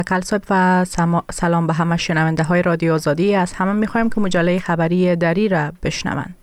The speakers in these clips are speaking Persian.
کل صبح و سلام به همه شنونده های رادیو آزادی. از همه میخوایم که مجله خبری دری را بشنوند.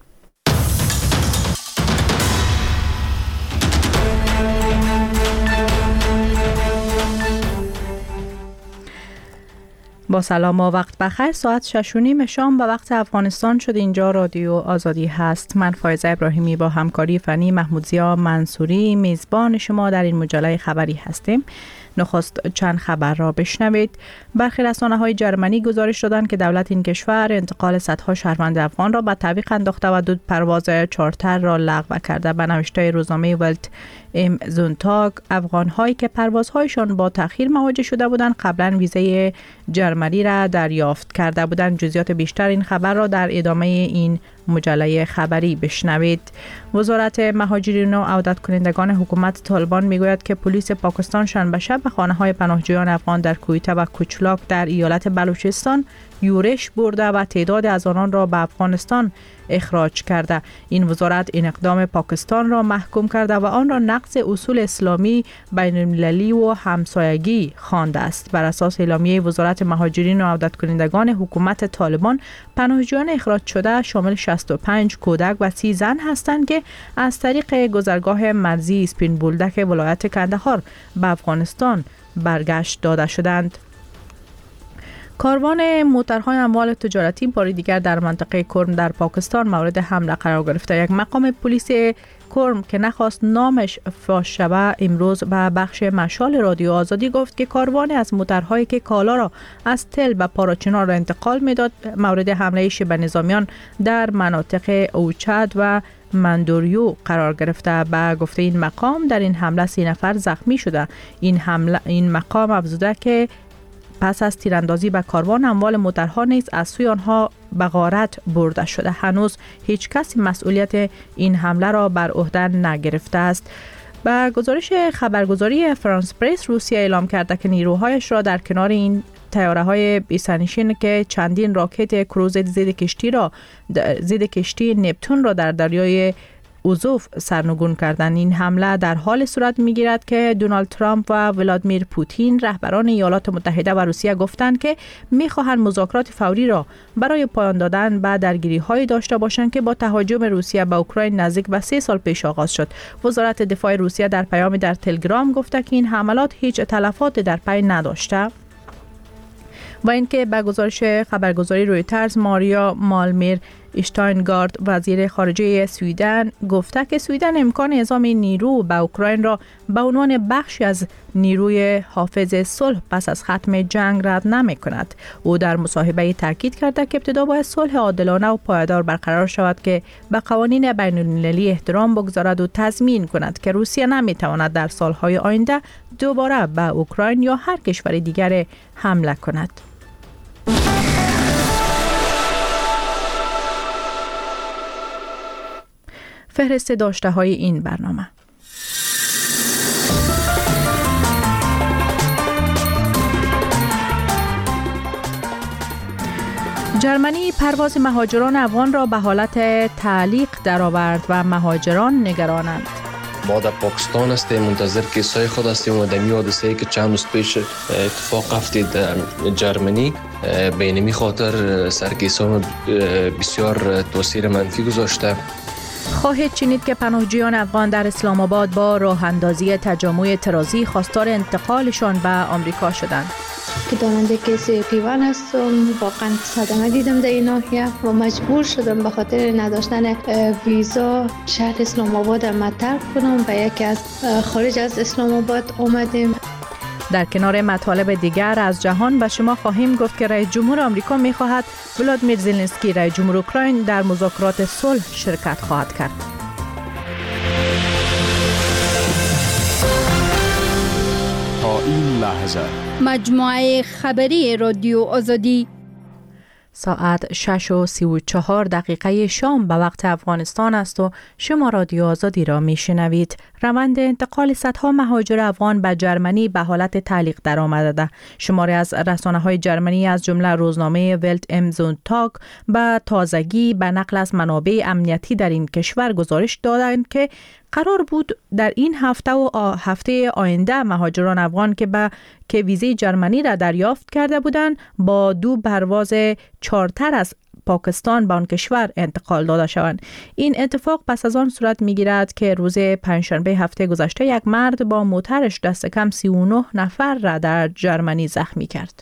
با سلام و وقت بخیر. ساعت 6:30 شام به وقت افغانستان شد. اینجا رادیو آزادی هست. من فایزه ابراهیمی با همکاری فنی محمودزیا منصوری میزبان شما در این مجله خبری هستیم. نخست چند خبر را بشنوید. برخی رسانه‌های جرمنی گزارش دادند که دولت این کشور انتقال صدها شهروند افغان را به تعویق انداخته و 2 پرواز چارتر را لغو کرده. به نوشته روزنامه ولت ام زونتاگ، افغان‌هایی که پروازهایشان با تأخیر مواجه شده بودند قبلا ویزای جرمنی را دریافت کرده بودند. جزئیات بیشتر این خبر را در ادامه این مجله خبری بشنوید. وزارت مهاجرین و عودت کنندگان حکومت طالبان میگوید که پلیس پاکستان شنبه شب به خانه‌های پناهجویان افغان در کویته و کوچلاک در ایالت بلوچستان یورش برده و تعداد از آنان را به افغانستان اخراج کرده. این وزارت این اقدام پاکستان را محکوم کرده و آن را نقض اصول اسلامی بین المللی و همسایگی خوانده است. بر اساس اعلامیه وزارت مهاجرین و عودت کنندگان حکومت طالبان، پناهجویان اخراج شده شامل 65 کودک و 30 زن هستند که از طریق گذرگاه مرزی اسپین بولدک ولایت کندهار به افغانستان برگشت داده شدند. کاروان موترهای اموال تجارتی بار دیگر در منطقه کرم در پاکستان مورد حمله قرار گرفته. یک مقام پلیس کرم که نخواست نامش فاش شود امروز به بخش مشال رادیو آزادی گفت که کاروان از موترهایی که کالا را از تل و پاراچنار را انتقال میداد مورد حمله شبه نظامیان در مناطق اوچد و مندوریو قرار گرفته. به گفته این مقام در این حمله 3 نفر زخمی شده. این مقام افزوده که پس از تیراندازی به کاروان اموال موترها نیز از سوی آنها به غارت برده شده. هنوز هیچ کسی مسئولیت این حمله را بر عهده نگرفته است. به گزارش خبرگزاری فرانس پرس، روسیه اعلام کرده که نیروهایش را در کنار این طیاره‌های بی‌سرنشین که چندین راکت کروز ضد کشتی نپتون را در دریای اوزوف سرنگون کردن. این حمله در حال صورت می‌گیرد که دونالد ترامپ و ولادیمیر پوتین رهبران ایالات متحده و روسیه گفتند که می‌خواهند مذاکرات فوری را برای پایان دادن به درگیری‌های داشته باشند که با تهاجم روسیه به اوکراین نزدیک به 3 سال پیش آغاز شد. وزارت دفاع روسیه در پیامی در تلگرام گفته که این حملات هیچ تلفات در پی نداشته. و اینکه به گزارش خبرگزاری رویترز، ماریا مالمیر اشتاینگارد وزیر خارجه سوئدن گفته که سوئدن امکان اعزام نیرو به اوکراین را به عنوان بخشی از نیروی حافظ صلح پس از ختم جنگ رد نمی‌کند. او در مصاحبه تاکید کرده که ابتدا باید صلح عادلانه و پایدار برقرار شود که به قوانین بین‌المللی احترام بگذارد و تضمین کند که روسیه نمی‌تواند در سال‌های آینده دوباره به اوکراین یا هر کشور دیگر حمله کند. فهرست داشته های این برنامه. جرمنی پرواز مهاجران افغان را به حالت تعلیق درآورد و مهاجران نگرانند. ما در پاکستان هستیم، منتظر کیسای خود هستیم و دمی حادثه‌ای که چند روز پیش اتفاق افتاد در جرمنی به اینمی خاطر سرکیسان بسیار تاثیر منفی گذاشته. خواهید شنید که پناهجویان افغان در اسلام آباد با راه اندازی تجمع اعتراضی خواستار انتقالشان به آمریکا شدند. که داننده کیس پیوان هستم، واقعا صدمه دیدم در این ناحیه و مجبور شدم به خاطر نداشتن ویزا شهر اسلام آباد را ترک کنم و یکی از خارج از اسلام آباد آمدیم. در کنار مطالب دیگر از جهان به شما خواهیم گفت که رئیس جمهور آمریکا می‌خواهد ولادیمیر زلنسکی رئیس جمهور اوکراین در مذاکرات صلح شرکت خواهد کرد. تا این لحظه مجموعه خبری رادیو آزادی ساعت 6:34 شام به وقت افغانستان است و شما رادیو آزادی را میشنوید. روند انتقال صدها مهاجر افغان به جرمنی به حالت تعلیق در آمده. شماری از رسانه‌های جرمنی از جمله روزنامه ولت ام زونتاگ به تازگی به نقل از منابع امنیتی در این کشور گزارش دادند که قرار بود در این هفته و هفته آینده مهاجران افغان که ویزه جرمنی را دریافت کرده بودند با 2 پرواز چارتر از پاکستان به آن کشور انتقال داده شوند. این اتفاق پس از آن صورت می‌گیرد که روز پنجشنبه هفته گذشته یک مرد با موترش دست کم 39 نفر را در جرمنی زخمی کرد.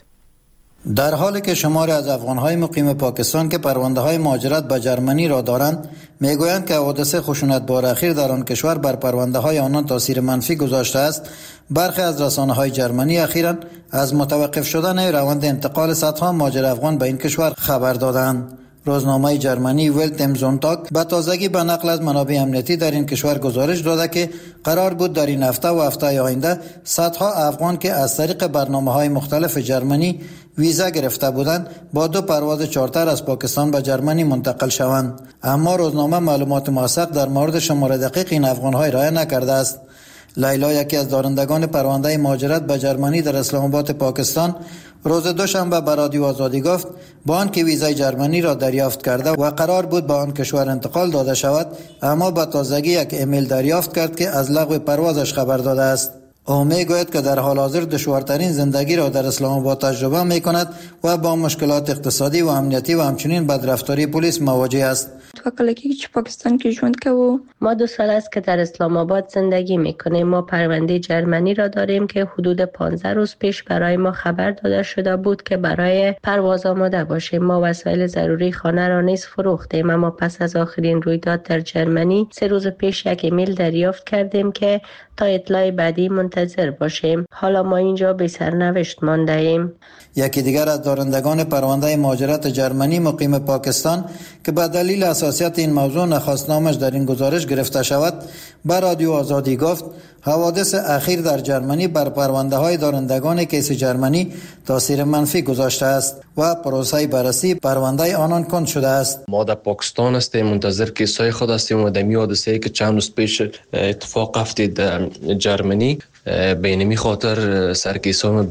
در حالی که شماری از افغان‌های مقیم پاکستان که پرونده‌های مهاجرت به جرمنی را دارند می‌گویند که حوادث خشونت‌بار اخیر در آن کشور بر پرونده‌های آنان تاثیر منفی گذاشته است، برخی از رسانه‌های جرمنی اخیراً از متوقف شدن روند انتقال صدها مهاجر افغان به این کشور خبر دادند. روزنامه جرمنی ولت ام زونتاگ به تازگی به نقل از منابع امنیتی در این کشور گزارش داده که قرار بود در این هفته و هفته آینده صدها افغان که از طریق برنامه‌های مختلف جرمنی ویزا گرفته بودند با 2 پرواز چارتر از پاکستان به جرمنی منتقل شوند. اما روزنامه معلومات موثق در مورد شمار دقیق این افغان‌ها ارائه نکرده است. لیلا، یکی از دارندگان پرونده مهاجرت به جرمنی در اسلام آباد پاکستان، روز دوشنبه به رادیو آزادی گفت با آنکه ویزای جرمنی را دریافت کرده و قرار بود به آن کشور انتقال داده شود، اما به تازگی یک ایمیل دریافت کرد که از لغو پروازش خبر داده است. او میگوید که در حال حاضر دشوارترین زندگی را در اسلام آباد تجربه می کند و با مشکلات اقتصادی و امنیتی و همچنین بدرفتاری پلیس مواجه است. پاکستان که ژوند کوو ما 2 سال است که در اسلام آباد زندگی میکنیم. ما پرونده جرمنی را داریم که حدود 15 روز پیش برای ما خبر داده شده بود که برای پرواز آماده باشیم. ما وسایل ضروری خانه را نیز فروختیم، اما پس از آخرین رویداد در جرمنی 3 روز پیش یک ایمیل دریافت کردیم که تا اطلاع بعدی منتظر باشیم. حالا ما اینجا بی سرنوشت مانده ایم. یکی دیگر از دارندگان پرونده مهاجرت جرمنی مقیم پاکستان که به دلیل حساسیت این موضوع نخواست نامش در این گزارش گرفته شود، به رادیو آزادی گفت حوادث اخیر در جرمنی بر پرونده های دارندگان کیس جرمنی تاثیر منفی گذاشته است و پروسه بررسی پرونده آنان کند شده است. ما در پاکستان هستیم، منتظر کیسای خود هستیم و دمی حادثه‌ای که چند روز پیش اتفاق افتاد در جرمنی به اینمی خاطر سرکیسان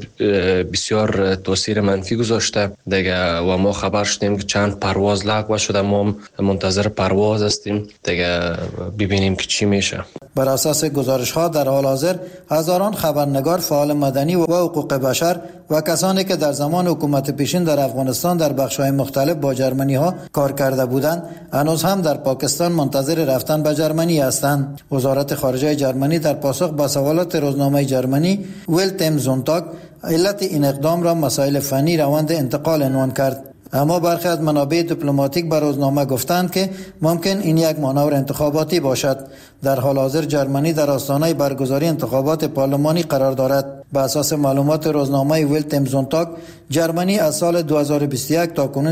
بسیار تاثیر منفی گذاشته دیگه و ما خبر شدیم که چند پرواز لغو شده. ما منتظر پرواز هستیم دیگه ببینیم که چی میشه. بر اساس گزارش ها در حال حاضر هزاران خبرنگار، فعال مدنی و حقوق بشر و کسانی که در زمان حکومت پیشین در افغانستان در بخش‌های مختلف با جرمنی ها کار کرده بودند هنوز هم در پاکستان منتظر رفتن به جرمنی هستند. وزارت خارجه جرمنی در پاسخ به سوالات روزنامه جرمنی ولت ام زونتاگ علت این اقدام را مسائل فنی روند انتقال عنوان کرد. اما برخی از منابع دیپلماتیک به روزنامه گفتند که ممکن این یک مانور انتخاباتی باشد. در حال حاضر جرمنی در آستانه برگزاری انتخابات پارلمانی قرار دارد. به اساس معلومات روزنامه ولت ام زونتاگ، جرمنی از سال 2021 تا کنون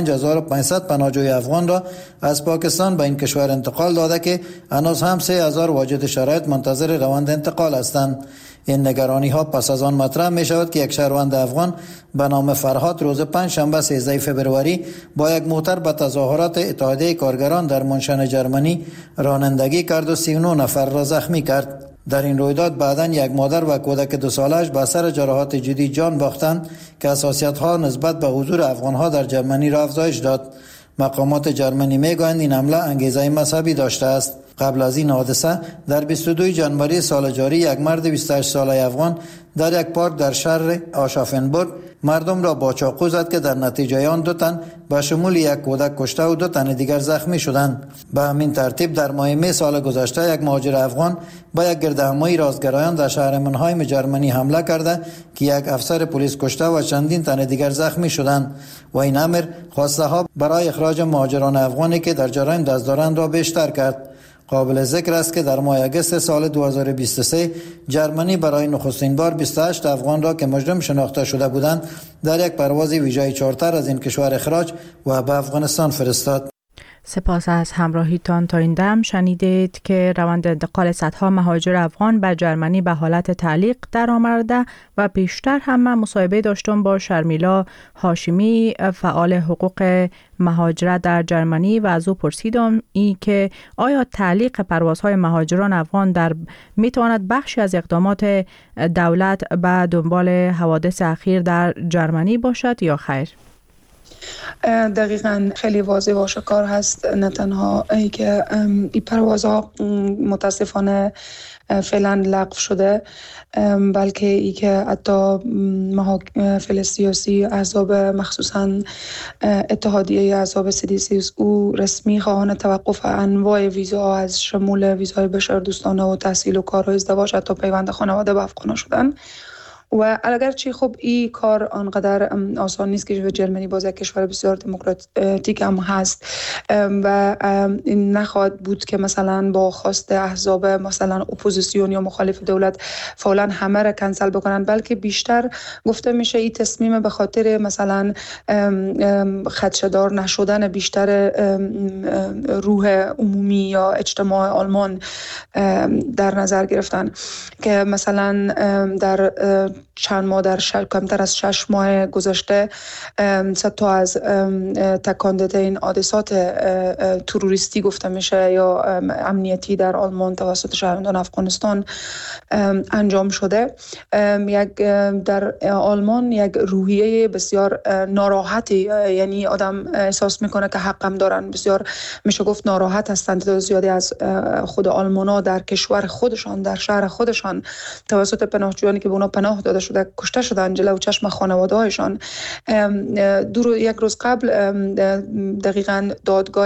35500 پناهجوی افغان را از پاکستان به این کشور انتقال داده که هنوز هم 3000 واجد شرایط منتظر روند انتقال هستند. این نگرانی ها پس از آن مطرح می شود که یک شهروند افغان به نام فرهاد روز پنجشنبه 13 فوریه با یک موتر به تظاهرات اتحادیه کارگران در منشن جرمنی رانندگی کرد و 39 نفر را زخمی کرد. در این رویداد بعداً یک مادر و کودک 2 سالش به اثر جراحات جدی جان باختند که حساسیت ها نسبت به حضور افغان ها در جرمنی را افزایش داد. مقامات جرمنی میگویند این حمله انگیزه مذهبی داشته است. قبل از این حادثه در 22 ژانویه سال جاری یک مرد 28 ساله افغان در یک پارک در شهر آشافنبورگ مردم را با چاقو زد که در نتیجه آن 2 تن به شمول یک کودک کشته و 2 تن دیگر زخمی شدند. به همین ترتیب در ماه می سال گذشته یک مهاجر افغان با یک گردهمایی رازگرایان در شهر منهایم جرمنی حمله کرده که یک افسر پلیس کشته و چندین تن دیگر زخمی شدند و این امر خواسته ها برای اخراج مهاجران افغانی که در جرایم دست دارند را بیشتر کرد. قابل ذکر است که در ماه اگست سال 2023 جرمنی برای نخستین بار 28 افغان را که مجرم شناخته شده بودند در یک پرواز ویژه چارتر از این کشور اخراج و به افغانستان فرستاد. سپاس از همراهیتان. تا این دم شنیدید که روند انتقال صدها مهاجر افغان به جرمنی به حالت تعلیق در آمده و پیشتر هم من مصاحبه داشتم با شرمیلا هاشمی، فعال حقوق مهاجرت در جرمنی و از او پرسیدم که آیا تعلیق پروازهای مهاجران افغان میتواند بخشی از اقدامات دولت به دنبال حوادث اخیر در جرمنی باشد یا خیر؟ دقیقاً خیلی واضح و آشکار هست، نه تنها ای که این پروازها متاسفانه فعلا لغو شده، بلکه ای که حتی محافل سیاسی احزاب مخصوصاً اتحادیه احزاب CDCSU رسمی خواهان توقف انواع ویزاها از شمول ویزای بشردوستانه و تحصیل و کار و ازدواج حتی پیوند خانواده به افغان‌ها شدن. و اگرچه خب این کار آنقدر آسان نیست که جرمنی باز یک کشور بسیار دموکراتیک هم هست و این نخواهد بود که مثلا با خواست احزاب مثلا اپوزیسیون یا مخالف دولت فعلا همه را کنسل بکنن، بلکه بیشتر گفته میشه این تصمیم به خاطر مثلا خدشه‌دار نشدن بیشتر روح عمومی یا اجتماع آلمان در نظر گرفتن که مثلا در چند ماه کمتر از 6 ماه گذشته تا از تکان داده این حادثات تروریستی گفته میشه یا امنیتی در آلمان توسط شهروندان افغانستان انجام شده. در آلمان یک روحیه بسیار ناراحتی، یعنی آدم احساس میکنه که حقم دارن، بسیار میشه گفت ناراحت هستند تعداد زیادی از خود آلمانا در کشور خودشان، در شهر خودشان توسط پناهجویانی که به اونا پناه داده شده کشته شدن جلوی چشم خانواده‌هایشان. یک روز قبل دقیقاً دادگاه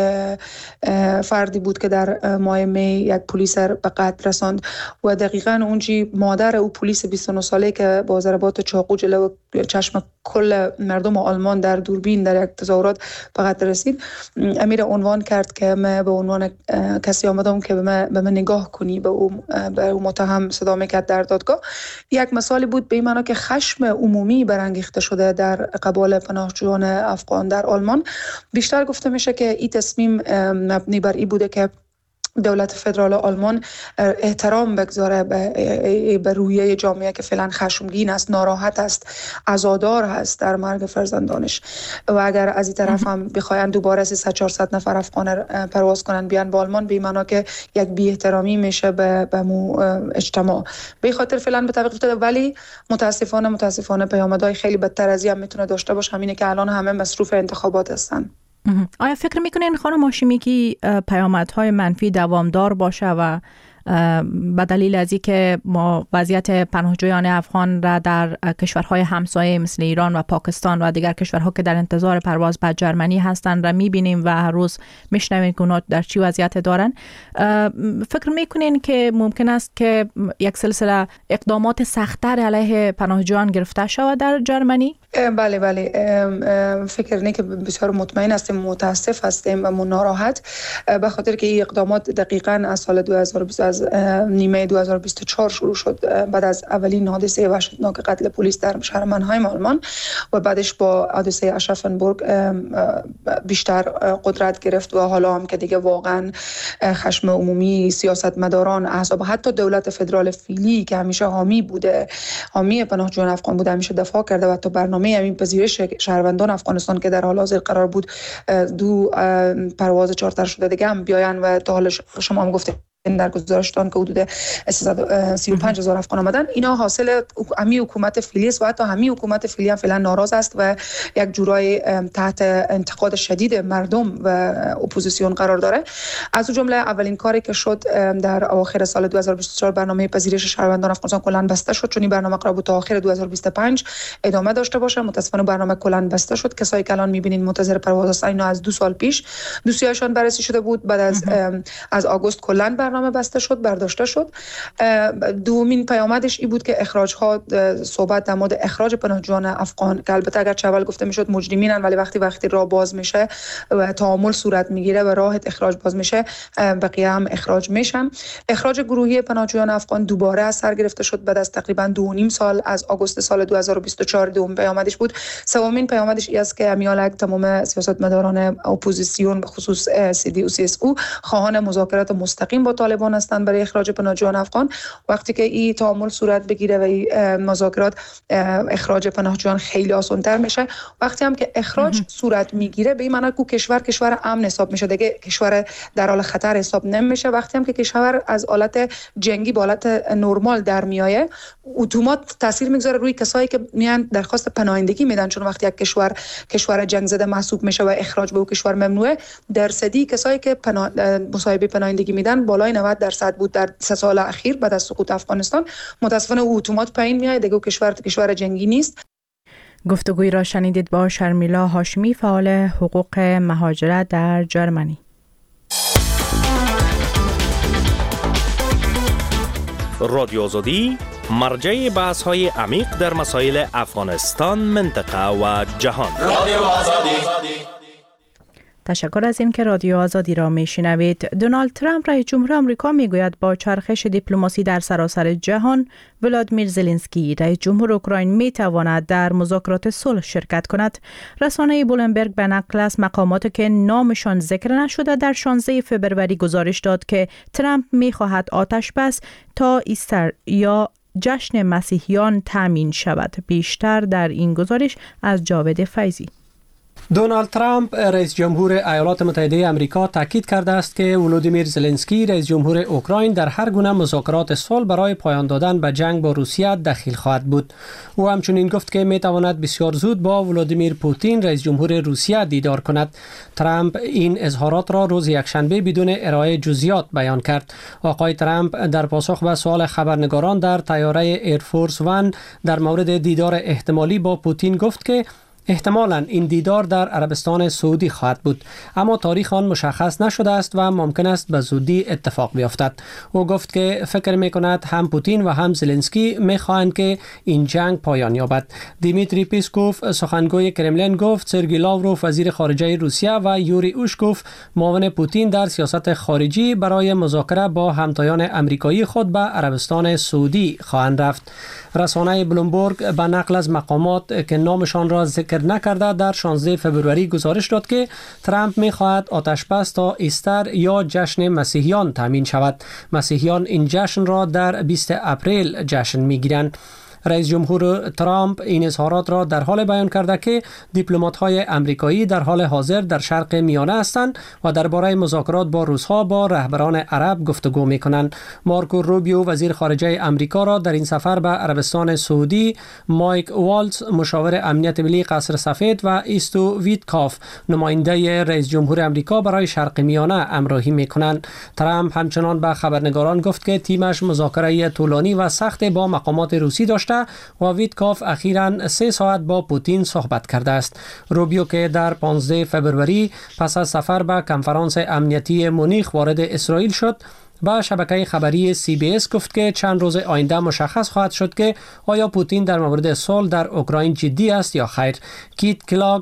فردی بود که در ماه می یک پلیس به قتل رساند و دقیقاً اونجی مادر او پلیس 29 ساله که با ضربات چاقو جلوی چشم کل مردم آلمان در دوربین در یک تظاهرات به قتل رسید، امیر عنوان کرد که من به عنوان کسی آمدم که به من نگاه کنی، به او متهم صدا میکرد در دادگاه. یک مثالی بود به این معنا که خشم عمومی برانگیخته شده در قبال پناهجویان افغان در آلمان. بیشتر گفته میشه که این تصمیم مبنی بر این بوده که دولت فدرال آلمان احترام بگذاره به روحیه جامعه که فعلا خشمگین است، ناراحت است، عزادار هست در مرگ فرزندانش و اگر از این طرف هم بخواین دوباره 300-400 نفر افغان پرواز کنن بیان با آلمان، به معنی که یک بی احترامی میشه به اجتماع. به خاطر فعلا به تعویق افتاده، ولی متاسفانه پیامدهای خیلی بدتر از این هم میتونه داشته باشه. همینه که الان همه مصروف انتخابات هستن. آیا فکر میکنین خانم هاشمی که پیامدهای منفی دوامدار باشه و به دلیل از اینکه ما وضعیت پناهجویان افغان را در کشورهای همسایه مثل ایران و پاکستان و دیگر کشورها که در انتظار پرواز به جرمنی هستند را میبینیم و هر روز میشنویم که اونا در چی وضعیت دارن، فکر میکنین که ممکن است که یک سلسله اقدامات سخت‌تر علیه پناهجویان گرفته شود در جرمنی؟ بله فکر نه که بسیار مطمئن هستیم، متاسف هستیم و ناراحت به خاطر که این اقدامات دقیقاً از سال 2020 از نیمه 2024 شروع شد، بعد از اولین حادثه وحشتناک قتل پلیس در شهر منهایم آلمان و بعدش با حادثه اشرافنبورگ بیشتر قدرت گرفت و حالا هم که دیگه واقعاً خشم عمومی، سیاستمداران، احزاب، حتی دولت فدرال فعلی که همیشه حامی پناهجویان افغان بوده، همیشه دفاع کرده و تا برنامه همین پذیرش شهروندان افغانستان که در حال حاضر قرار بود 2 پرواز چارتر شده دیگه هم بیاین و تا حال شما هم گفتید در گزارشتان که حدود 335,000 افغان آمدن، اینا حاصل همی حکومت فعلی است و حتی همی حکومت فعلی هم فعلا ناراض است و یک جورای تحت انتقاد شدید مردم و اپوزیسیون قرار داره. از اون جمله اولین کاری که شد در اواخر سال 2024 برنامه پذیرش شهروندان افغانستان کلا بسته شد، چون این برنامه قرار بود تا آخر 2025 ادامه داشته باشه. متاسفانه برنامه کلا بسته شد. کسایی که الان می‌بینید منتظر پرواز هستن اینا از 2 سال پیش دوسیه‌شان بررسی شده بود، بعد از آگوست کلا برنامه بسته شد، برداشته شد. دومین پیامدش این بود که اخراج‌ها، صحبت در مورد اخراج پناهجویان افغان که البته اگر اول گفته میشد مجرمینن، ولی وقتی راه باز میشه و تعامل صورت میگیره و راه اخراج باز میشه، بقیه هم اخراج میشن. اخراج گروهی پناهجویان افغان دوباره از سر گرفته شد بعد از تقریبا 2.5 سال، از آگوست سال 2024. دومین پیامدش بود. سومین پیامدش این است که امیالک تمام سیاستمداران اپوزیسیون به خصوص CDU CSU خواهان مذاکرات مستقیم با طالبان هستند برای اخراج پناهجویان افغان. وقتی که این تعامل صورت بگیره و این مذاکرات، اخراج پناهجویان خیلی آسان‌تر میشه. وقتی هم که اخراج صورت میگیره به این معنی که کشور امن حساب میشه، دیگه کشور در حال خطر حساب نمیشه. وقتی هم که کشور از حالت جنگی به حالت نرمال در میایه، اتومات تاثیر میگذاره روی کسایی که میان درخواست پناهندگی میدن، چون وقتی یک کشور جنگ زده محسوب میشه و اخراج به اون کشور ممنوعه، درصدی کسایی که مصاحبه پناهندگی میدن بالای 90% بود در 3 سال اخیر بعد از سقوط افغانستان. متاسفانه اتومات پایین میاد، دیگه کشور جنگی نیست. گفتگوی را شنیدید با شرمیلا هاشمی، فعال حقوق مهاجرت در جرمنی. رادیو آزادی مرجع بحث‌های عمیق در مسائل افغانستان، منطقه و جهان. رادیو آزادی. تشکر از این که رادیو آزادی را میشنوید. دونالد ترامپ رئیس جمهور آمریکا میگوید با چرخش دیپلماسی در سراسر جهان، ولادیمیر زلنسکی رئیس جمهور اوکراین میتواند در مذاکرات صلح شرکت کند. رسانه بلومبرگ به نقل از مقاماتی که نامشان ذکر نشده در 16 فوریه گزارش داد که ترامپ میخواهد آتش بس تا ایستر یا جشن مسیحیان تامین شود. بیشتر در این گزارش از جاوید فیضی. دونالد ترامپ رئیس جمهور ایالات متحده آمریکا تاکید کرده است که ولودیمیر زلنسکی رئیس جمهور اوکراین در هر گونه مذاکرات صلح برای پایان دادن به جنگ با روسیه دخیل خواهد بود. او همچنین گفت که میتواند بسیار زود با ولودیمیر پوتین رئیس جمهور روسیه دیدار کند. ترامپ این اظهارات را روز یکشنبه بدون ارائه جزئیات بیان کرد. آقای ترامپ در پاسخ به سوال خبرنگاران در طیاره ایرفورس ون در مورد دیدار احتمالی با پوتین گفت که احتمالاً این دیدار در عربستان سعودی خواهد بود، اما تاریخ آن مشخص نشده است و ممکن است به زودی اتفاق بیفتد. او گفت که فکر می‌کند هم پوتین و هم زلنسکی می‌خواهند که این جنگ پایان یابد. دیمیتری پیسکوف سخنگوی کرملین گفت سرگئی لاوروف وزیر خارجه روسیه و یوری اوشکوف معاون پوتین در سیاست خارجی برای مذاکره با همتایان آمریکایی خود به عربستان سعودی خواهند رفت. رسانه بلومبرگ به نقل از مقامات که نامشان را ذکر نکرده در 16 فوریه گزارش داد که ترامپ می‌خواهد آتش بس تا ایستر یا جشن مسیحیان تامین شود. مسیحیان این جشن را در 20 اپریل جشن می‌گیرند. رئیس جمهور ترامپ این اظهارات را در حال بیان کرده که دیپلمات‌های آمریکایی در حال حاضر در شرق میانه هستند و درباره مذاکرات با روس‌ها با رهبران عرب گفتگو می‌کنند. مارکو روبیو وزیر خارجه آمریکا را در این سفر به عربستان سعودی، مایک والتز مشاور امنیت ملی قصر سفید و ایستو ویتکاف نماینده رئیس جمهور آمریکا برای شرق میانه همراهی می‌کنند. ترامپ همچنان به خبرنگاران گفت که تیمش مذاکره طولانی و سخت با مقامات روسی داشته و ویتکاف اخیراً 3 ساعت با پوتین صحبت کرده است. روبیو که در 15 فوریه پس از سفر به کنفرانس امنیتی مونیخ وارد اسرائیل شد، با شبکه خبری CBS گفت که چند روز آینده مشخص خواهد شد که آیا پوتین در مورد صلح در اوکراین جدی است یا خیر. کیت کلاگ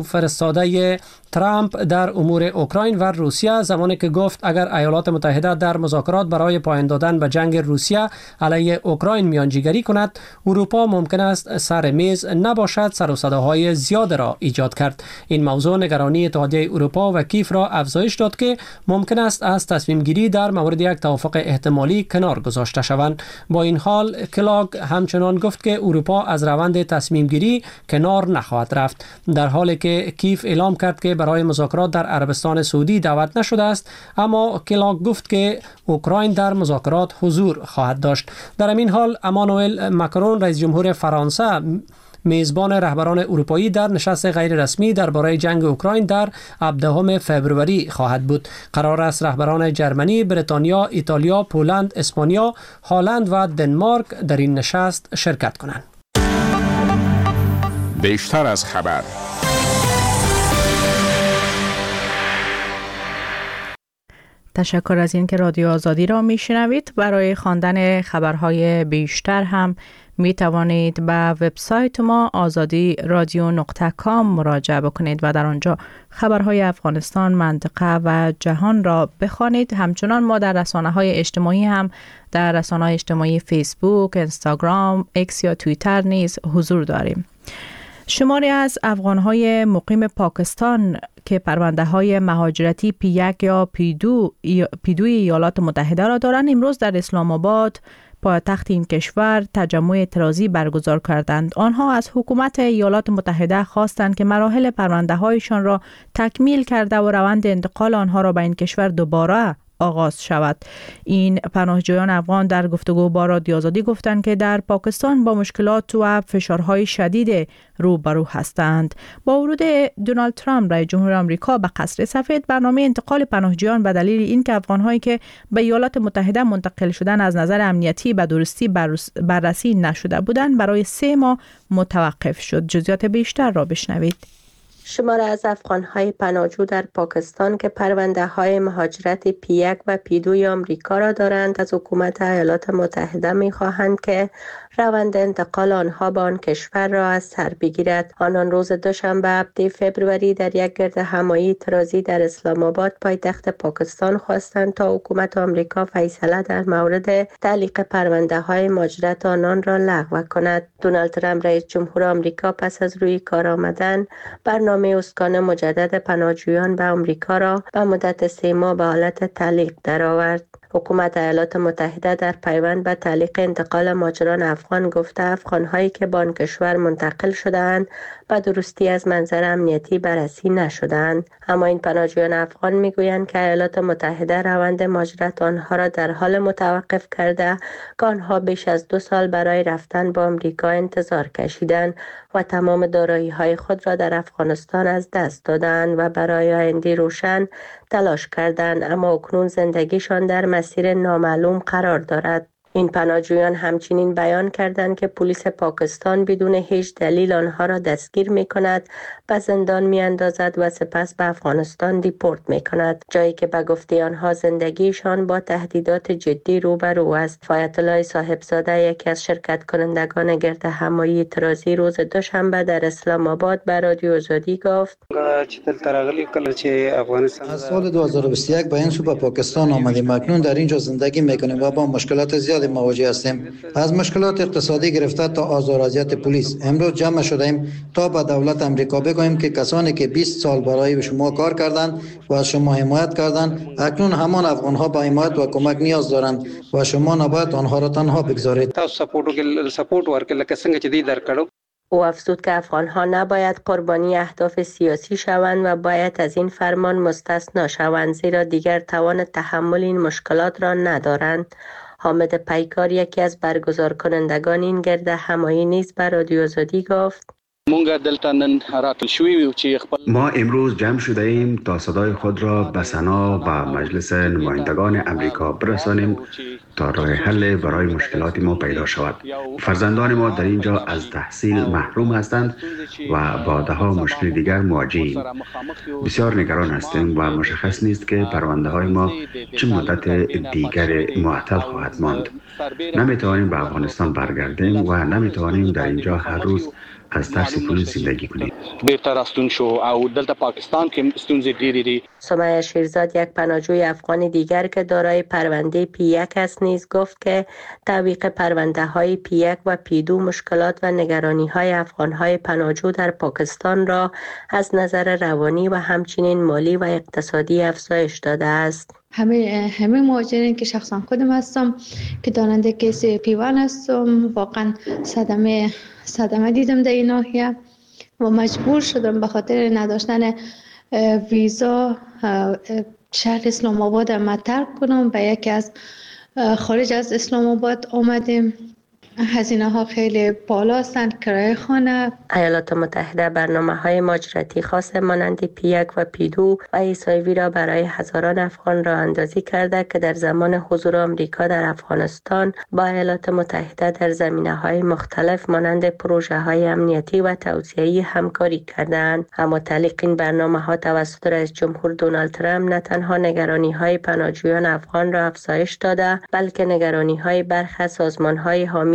فرستاده ترامپ در امور اوکراین و روسیه زمانی که گفت اگر ایالات متحده در مذاکرات برای پایان دادن به جنگ روسیه علیه اوکراین میانجیگری کند، اروپا ممکن است سر میز نباشد، سر و صداهای زیاد را ایجاد کرد. این موضوع نگرانی اتحادیه اروپا و کیف را افزایش داد که ممکن است از تصمیم گیری در مورد یک توافق احتمالی کنار گذاشته شوند. با این حال کلاگ همچنان گفت که اروپا از روند تصمیم گیری کنار نخواهد رفت، در حالی که کیف اعلام کرد که برای مذاکرات در عربستان سعودی دعوت نشده است، اما کلاگ گفت که اوکراین در مذاکرات حضور خواهد داشت. در همین حال امانوئل ماکرون رئیس جمهور فرانسه میزبان رهبران اروپایی در نشست غیر رسمی درباره جنگ اوکراین در 17 فوریه خواهد بود. قرار است رهبران جرمنی، بریتانیا، ایتالیا، پولند، اسپانیا، هلند و دنمارک در این نشست شرکت کنند. بیشتر از خبر. تشکر از این که رادیو آزادی را میشنوید. برای خواندن خبرهای بیشتر هم می توانید به وبسایت ما azadi.radio.com مراجعه بکنید و در آنجا خبرهای افغانستان، منطقه و جهان را بخوانید. همچنان ما در رسانه‌های اجتماعی هم در رسانه‌های اجتماعی فیسبوک، اینستاگرام، ایکس یا توییتر نیز حضور داریم. شماری از افغان‌های مقیم پاکستان که پرونده‌های مهاجرتی P1 یا P2 ایالات متحده را دارند امروز در اسلام آباد پایتخت این کشور تجمع اعتراضی برگزار کردند. آنها از حکومت ایالات متحده خواستند که مراحل پرونده‌هایشان را تکمیل کرده و روند انتقال آنها را به این کشور دوباره آغاز شود. این پناهجویان افغان در گفتگو با رادیو آزادی گفتند که در پاکستان با مشکلات و فشارهای شدید روبرو هستند. با ورود دونالد ترامپ رئیس جمهور آمریکا به قصر سفید، برنامه انتقال پناهجویان به دلیل اینکه افغان‌هایی که به ایالات متحده منتقل شدن از نظر امنیتی به درستی بررسی نشده بودند برای 3 ماه متوقف شد. جزئیات بیشتر را بشنوید. شمار از افغان‌های پناهجو در پاکستان که پرونده‌های مهاجرت P1 و P2 آمریکا را دارند از حکومت ایالات متحده می‌خواهند که روند انتقال آنها به آن کشور را از سر بگیرد. آنان روز دوشنبه 7 فوریه در یک گردهمایی اعتراضی در اسلام آباد پایتخت پاکستان خواستند تا حکومت آمریکا فیصله در مورد تعلیق پرونده‌های مهاجرت آنان را لغو کند. دونالد ترامپ رئیس جمهور آمریکا پس از روی کار آمدن برنامه اسکان مجدد پناهجویان به آمریکا را به مدت 3 ماه به حالت تعلیق درآورد. حکومت ایالات متحده در پیوند به تعلیق انتقال مهاجران افغان گفته افغان‌هایی که به آن کشور منتقل شده‌اند به درستی از منظر امنیتی بررسی نشده‌اند. اما این پناهجویان افغان میگویند که ایالات متحده روند مهاجرت آنها را در حال متوقف کرده که آنها بیش از 2 سال برای رفتن به آمریکا انتظار کشیدند و تمام دارایی‌های خود را در افغانستان از دست دادند و برای آینده روشن تلاش کردند، اما اکنون زندگیشان در مسیر نامعلوم قرار دارد. این پناهجویان همچنین بیان کردند که پلیس پاکستان بدون هیچ دلیل آنها را دستگیر می کند، به زندان می اندازد و سپس به افغانستان دیپورت می کند، جایی که به گفته آنها زندگیشان با تهدیدات جدی روبرو است. آیت الله صاحبزاده یکی از شرکت کنندگان گردهمایی اعتراضی روز دوشنبه در اسلام آباد به رادیو آزادی گفت: از سال 2021 به این سو به پاکستان آمدیم. اکنون در اینجا زندگی میکنیم و با مشکلات زیادی مواجه هستیم، از مشکلات اقتصادی گرفته تا آزار و اذیت پلیس. امروز جمع شدیم تا به دولت امریکا بگوییم که کسانی که 20 سال برای شما کار کردند و از شما حمایت کردند، اکنون همان افغان‌ها به حمایت و کمک نیاز دارند و شما نباید آنها را تنها بگذارید. او افزود که افغان‌ها نباید قربانی اهداف سیاسی شوند و باید از این فرمان مستثنا شوند، زیرا دیگر توان تحمل این مشکلات را ندارند. حامد پیکار یکی از برگزار کنندگان این گردهمایی نیز به رادیو آزادی گفت: ما امروز جمع شده ایم تا صدای خود را به سنا و مجلس نمایندگان امریکا برسانیم تا راه حل برای مشکلات ما پیدا شود. فرزندان ما در اینجا از تحصیل محروم هستند و با ده‌ها مشکل دیگر مواجهیم. بسیار نگران هستیم و مشخص نیست که پرونده های ما چه مدت دیگر معطل خواهد ماند. نمیتوانیم به افغانستان برگردیم و نمیتوانیم در اینجا هر روز از ترس پلیس زندگی کنید. بهتر استون شو او دلته پاکستان کې ستونزې ډېرې دي. سمیه شیرزاد یک پناهجوی افغان دیگر که دارای پرونده P1 است نیز گفت که تعویق پرونده های P1 و P2 مشکلات و نگرانی های افغان های پناهجو در پاکستان را از نظر روانی و همچنین مالی و اقتصادی افزایش داده است. همه مهاجرین که شخصا خودم هستم که دارنده کیس P1 هستم، واقعا صدمه دیدم در این ناحیه و مجبور شدم به خاطر نداشتن ویزا شهر اسلام آباد ما ترک کنم. به یکی از خارج از اسلام آباد آمدیم. هزینه ها خیلی بالا هستند، کرایه خانه. ایالات متحده برنامه‌های مهاجرتی خاص مانند P1 و P2 و ایسایوی را برای هزاران افغان راه اندازی کرده که در زمان حضور آمریکا در افغانستان با ایالات متحده در زمینه‌های مختلف مانند پروژه‌های امنیتی و توسعه‌ای همکاری کردند. اما تعلیق این برنامه‌ها توسط رئیس جمهور دونالد ترامپ نه تنها نگرانی‌های پناهجویان افغان را افزایش داده، بلکه نگرانی‌های برخی از سازمان‌های حامی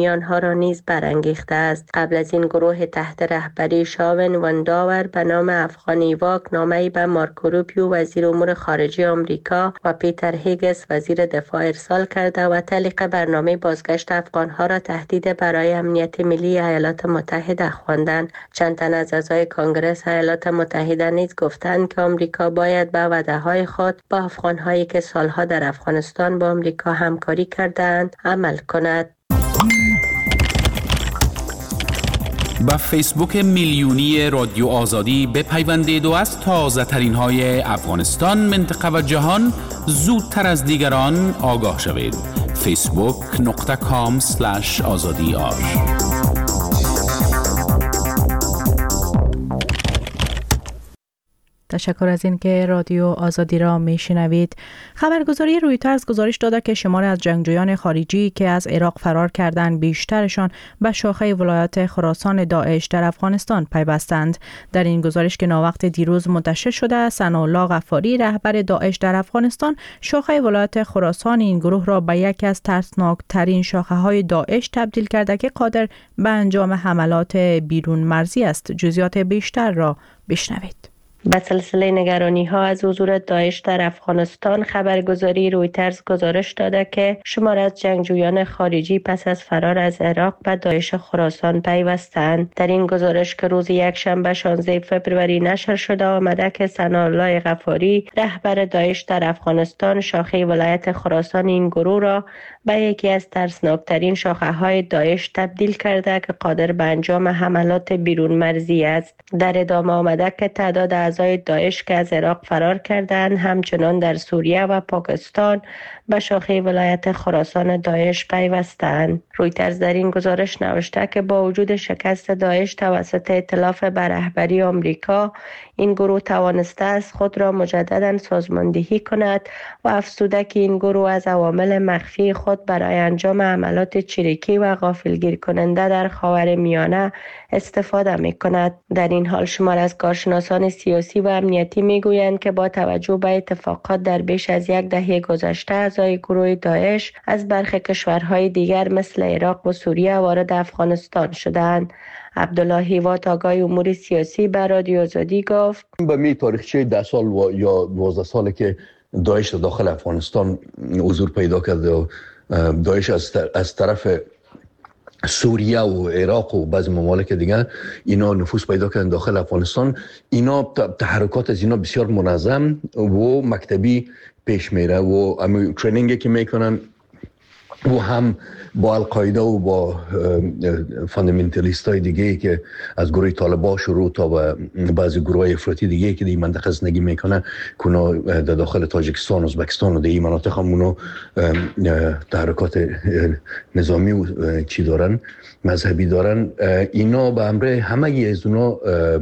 آنها را نیز برانگیخته است. قبل از این گروه تحت رهبری شاون وانداور به نام افغان ایواک نامه‌ای به مارکو روبیو وزیر امور خارجه آمریکا و پیتر هیگس وزیر دفاع ارسال کرده و تعلیق برنامه بازگشت افغانها را تهدید برای امنیت ملی ایالات متحده خواندند. چند تن از اعضای کنگره ایالات متحده نیز گفتند که آمریکا باید به وعده‌های خود با افغان‌هایی که سالها در افغانستان با آمریکا همکاری کردند عمل کند. به فیسبوک میلیونی رادیو آزادی بپیوندید و از تازه ترین های افغانستان، منطقه و جهان زودتر از دیگران آگاه شوید. facebook.com/azadi.ar تشکر از این که رادیو آزادی را میشنوید. خبرگزاری رویترز گزارش داده که شمار از جنگجویان خارجی که از عراق فرار کردند بیشترشان به شاخه ولایت خراسان داعش در افغانستان پیوستند. در این گزارش که ناوقت دیروز منتشر شده، ثناءالله غفاری رهبر داعش در افغانستان شاخه ولایت خراسان این گروه را به یکی از ترسناکترین شاخه های داعش تبدیل کرده که قادر به انجام حملات بیرون مرزی است. جزئیات بیشتر را بشنوید. به سلسله نگرانی ها از حضور داعش در افغانستان، خبرگزاری رویترز گزارش داده که شمار از جنگجویان خارجی پس از فرار از عراق به داعش خراسان پیوستند. در این گزارش که روز یکشنبه 16 فوریه نشر شده آمده که ثناءالله غفاری رهبر داعش در افغانستان شاخه ولایت خراسان این گروه را به یکی از ترسناکترین شاخه های داعش تبدیل کرده که قادر به انجام حملات بیرون مرزی است. در ادامه آمده که تعداد اعضای داعش که از عراق فرار کردند همچنان در سوریه و پاکستان به شاخه ولایت خراسان داعش پیوستند. رویترز در این گزارش نوشته که با وجود شکست داعش توسط ائتلاف به رهبری آمریکا، این گروه توانسته است خود را مجددا سازماندهی کند و افزوده که این گروه از عوامل مخفی خود برای انجام عملات چریکی و غافلگیر کننده در خاورمیانه استفاده می کند. در این حال شمار از کارشناسان سیاسی و امنیتی می گویند که با توجه به اتفاقات در بیش از یک دهه گذشته، اعضای گروه داعش از برخی کشورهای دیگر مثل عراق و سوریه وارد افغانستان شدند. عبدالله هیوات آگاه امور سیاسی به رادیو آزادی گفت: به می تاریخچه 10 سال و یا 12 ساله که داعش داخل افغانستان حضور پیدا کرده و داعش از طرف سوریه و عراق و بعضی ممالک دیگه اینا نفوذ پیدا کردن داخل افغانستان، اینا تحرکات از اینا بسیار منظم و مکتبی پیش میره و ترینینگی که میکنن و هم با القاعده و با فاندامنتالیست های دیگه که از گروه طالبان شروع تا به بعضی گروه های افراطی دیگه که در این منطقه زندگی میکنه کنا در داخل تاجیکستان، ازبکستان و در این مناطق همونو تحرکات نظامی و چی دارن، مذهبی دارن، اینا به امر همه از اونا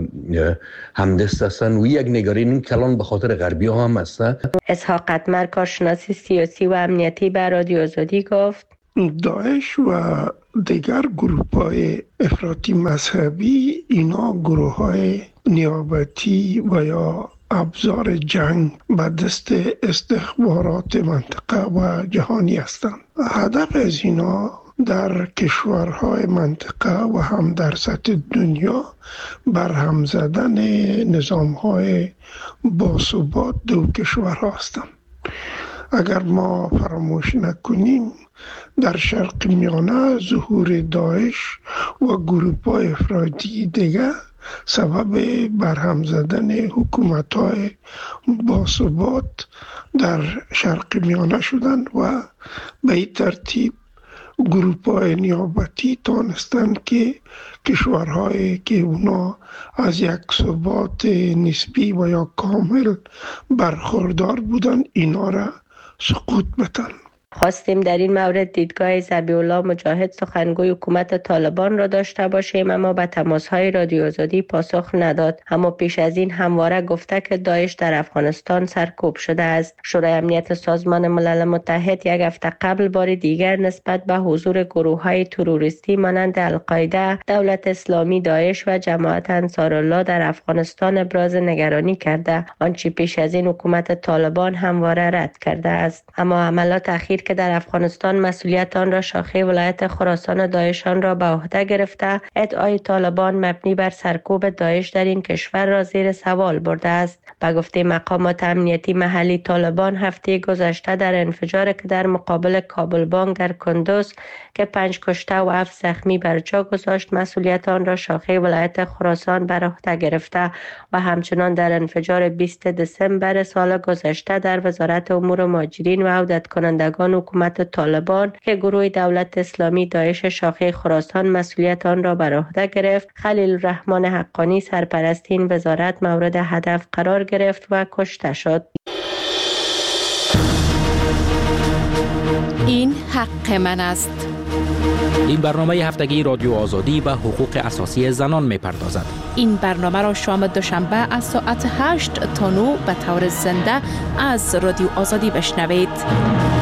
همدست هستن و یک نگرانی کلان به خاطر غربی ها هم هستن. اسحاق قطمر کارشناس سیاسی و امنیتی به رادیو آزادی گفت: داعش و دیگر گروه‌های افراطی مذهبی اینا گروه‌های نیابتی و یا ابزار جنگ به دست استخبارات منطقه و جهانی هستند. هدف از اینا در کشورهای منطقه و هم در سطح دنیا برهم زدن نظام‌های باثبات دو کشورها هستند. اگر ما فراموش نکنیم در شرق میانه ظهور داعش و گروه‌های افراطی دیگر سبب برهم زدن حکومت‌های باثبات در شرق میانه شدند و به این ترتیب گروه‌های نیابتی تانستند که کشورهایی که اونا از یک ثبات نسبی و یا کامل برخوردار بودند اینا را سقوط بدن. خواستیم در این مورد دیدگاه ذبیح الله مجاهد سخنگوی حکومت طالبان را داشته باشیم، اما به تماس‌های رادیو آزادی پاسخ نداد. اما پیش از این همواره گفته که داعش در افغانستان سرکوب شده است. شورای امنیت سازمان ملل متحد یک هفته قبل بار دیگر نسبت به حضور گروه‌های تروریستی مانند القاعده، دولت اسلامی، داعش و جماعت انصارالله در افغانستان ابراز نگرانی کرده، آنچه پیش از این حکومت طالبان همواره رد کرده است. اما حملات اخیر گردید که در افغانستان مسئولیت آن را شاخه ولایت خراسان داعشان را به عهده گرفته، ادعای طالبان مبنی بر سرکوب داعش در این کشور را زیر سوال برده است. به گفته مقامات امنیتی محلی، طالبان هفته گذشته در انفجار که در مقابل کابل بانک در کندوز که 5 کشته و 7 زخمی بر جا گذاشت، مسئولیت آن را شاخه ولایت خراسان بر عهده گرفته و همچنان در انفجار 20 دسامبر سال گذشته در وزارت امور مهاجرین و عودت کنندگان حکومت طالبان که گروه دولت اسلامی داعش شاخه خراسان مسئولیت آن را بر عهده گرفت، خلیل الرحمن حقانی سرپرست این وزارت مورد هدف قرار گرفت و کشته شد. این حق من است. این برنامه هفتگی رادیو آزادی به حقوق اساسی زنان می‌پردازد. این برنامه را شام دوشنبه از ساعت 8 تا 9 به طور زنده از رادیو آزادی بشنوید.